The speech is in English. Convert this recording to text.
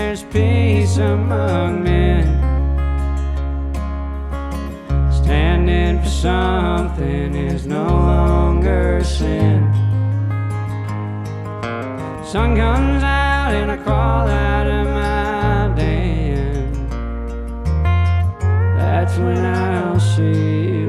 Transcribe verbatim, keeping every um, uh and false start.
there's peace among men, standing for something is no longer sin. Sun comes out and I crawl out of my den. That's when I'll see you.